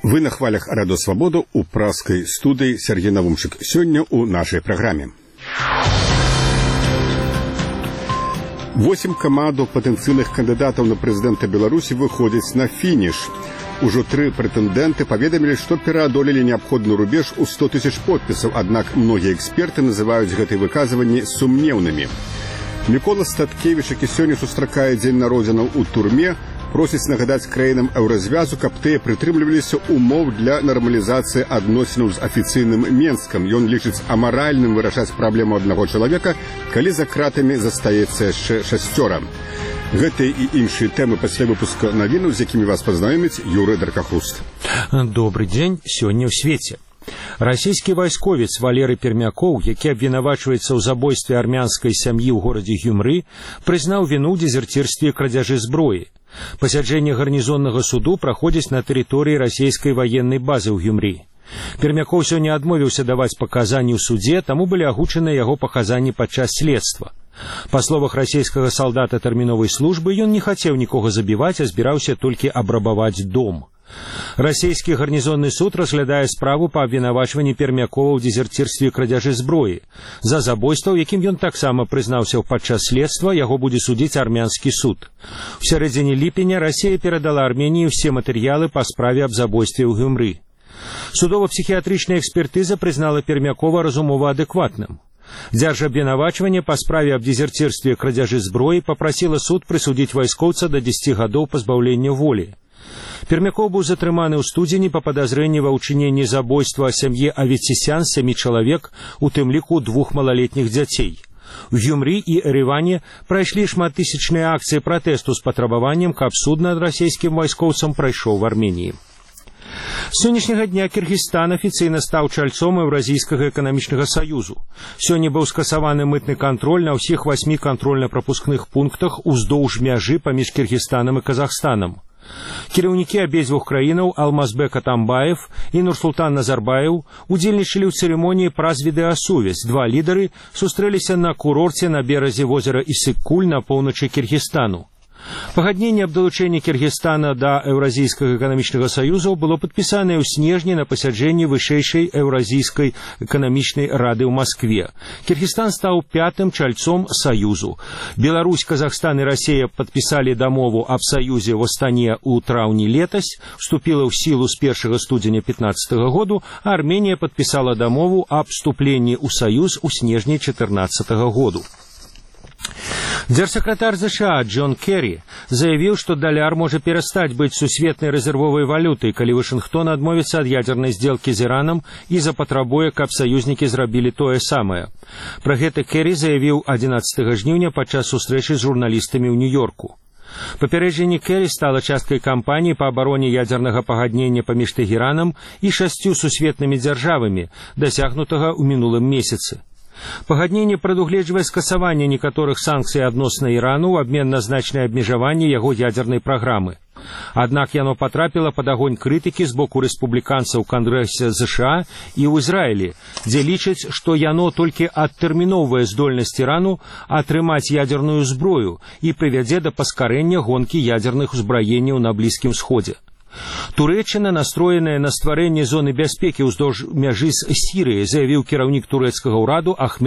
Вы на хвалях Радио Свобода у праской студии Сергей Навумчик. Сегодня у нашей программе. 8 камандаў патэнцыйных кандыдатаў на прэзідэнта Беларусі выходзяць на фініш. Ужо 3 прэтэндэнты паведамілі, што пераадолелі неабходны рубеж у 100 тысяч подпісаў, аднак многія эксперты называюць гэтыя выказванні сумнеўнымі. Мікола Статкевіч, які сёння сустракае дзень народзінаў у турме, просіць нагадаць краінам еўразвязу, каб тыя прытрымліваліся умоў для нармалізацыі адносінаў з афіцыйным Менскам. Ён лічыць амаральным вырашаць праблему аднаго чалавека, калі за кратамі застаецца яшчэ 6. Гэтыя і іншыя тэмы пасля выпуска навінаў, з якімі вас пазнаёміць Юрый Даркахруст. Добрый дзень, сёння ў свеце. Расійскі вайсковец Валерый Пермякоў, які абвінавачваецца ў забойстве армянскай сям'і ў горадзе Гюмры, прызнаў віну ў дезерцірстве і крадзяжы зброі. Пасяджэнне гарнізоннага суду праходзіць на тэрыторыі расійскай ваеннай базы ў Гюмры. Пермякоў сёння адмовіўся даваць паказанні ў судзе, таму былі агучаны яго паказанні падчас следства. Па словах расійскага салдата тэрміновай службы, ён не хацеў нікога забіваць, а збіраўся толькі абрабаваць дом. Расійскі гарнізонны суд разглядае справу па абвінавачванні Пермякова ў дезерцірстве і крадзяжы зброі. За забойства, якім ён таксама прызнаўся падчас следства, яго будзе судзіць армянскі суд. У сярэдзіне ліпеня Расія перадала Арменіі ўсе матэрыялы па справе аб забойстве ў Гюмры. Судова-псіхіятрычная экспертыза прызнала Пермякова разумова адэкватным. Дзяржабвінавачванне па справе аб дезерцірстве і крадзяжы зброі папрасіла суд прысудзіць вайскоўца да 10 гадоў пазбаўлення волі. Пермякоў быў затрыманы ў студзені па падазрэнні ва ўчыненні забойства сям'і Аветисян 7 чалавек, у тым ліку 2 малалетніх дзяцей. У Гюмры і Ереване прайшлі шматтысячныя акцыі пратэсту з патрабаваннем, каб суд над расійскім вайскоўцам прайшоў в Арменіі. З сённяшняга дня Кіргізстан афіцыйна стаў чальцом Еўразійскага эканамічнага саюзу. Сёння быў скасаваны мытны кантроль на ўсіх 8 кантрольна-прапускных пунктах уздоўж мяжы паміж Кіргізстанам і Казахстанам. Кіраўнікі абедзвюх краінаў Алмазбек Атамбаев і Нурсултан Назарбаев удзельнічалі ў цырымоніі праз відэасувязь. 2 лідары сустрэліся на курорце на беразе возера Исык-Куль на поўначы Кіргізстану. Пагадненне аб далучэнні Кіргізстана да Еўразійскага эканамічнага саюзу было падпісанае ў снежні на пасяджэнні вышэйшай Еўразійскай эканамічнай рады ў Маскве. Кіргізстан стаў 5-м чальцом саюзу. Беларусь, Казахстан і Расія падпісалі дамову аб саюзе ў Астане ў траўні летась, вступіла ў сілу з 1 студзеня 2015 году, а Арменія падпісала дамову аб вступленні ў саюз у снежні 2014 году. Дзяржсакратар США Джон Керри заявіў, што даляр можа перастаць быць сусветнай рэзервовай валютай, калі Вашынгтон адмовіцца ад ядзернай здзелкі з Іранам і запатрабуе, каб саюзнікі зрабілі тое самае. Пра гэта Керри заявіў 11 жніўня падчас сустрэчы з журналістамі ў Нью-Йорку. Папярэджанне Керри стала часткай кампаніі па абароне ядзернага пагаднення паміж Тэхеранам і 6 сусветнымі дзяржавамі, дасягнутага ў мінулым месяцы. Пагадненне прадугледжвае скасаванне некаторых санкцый адносна Ірану ў абмен на значнае абмежаванне яго ядзернай праграмы. Аднак яно патрапіла пад агонь крытыкі з боку рэспубліканцаў Кангрэсе США і ў Ізраілі, дзе лічаць, што яно толькі адтэрміноўвае здольнасць Ірану атрымаць ядзерную зброю і прывядзе да паскарэння гонкі ядзерных узбраенняў на Блізкім Сходзе. Турэччына настроеная на стварэнне зоны бяспекі ўздоўж мяжы з Сірыяй, заявіў кіраўнік турэцкага ўраду Ахмед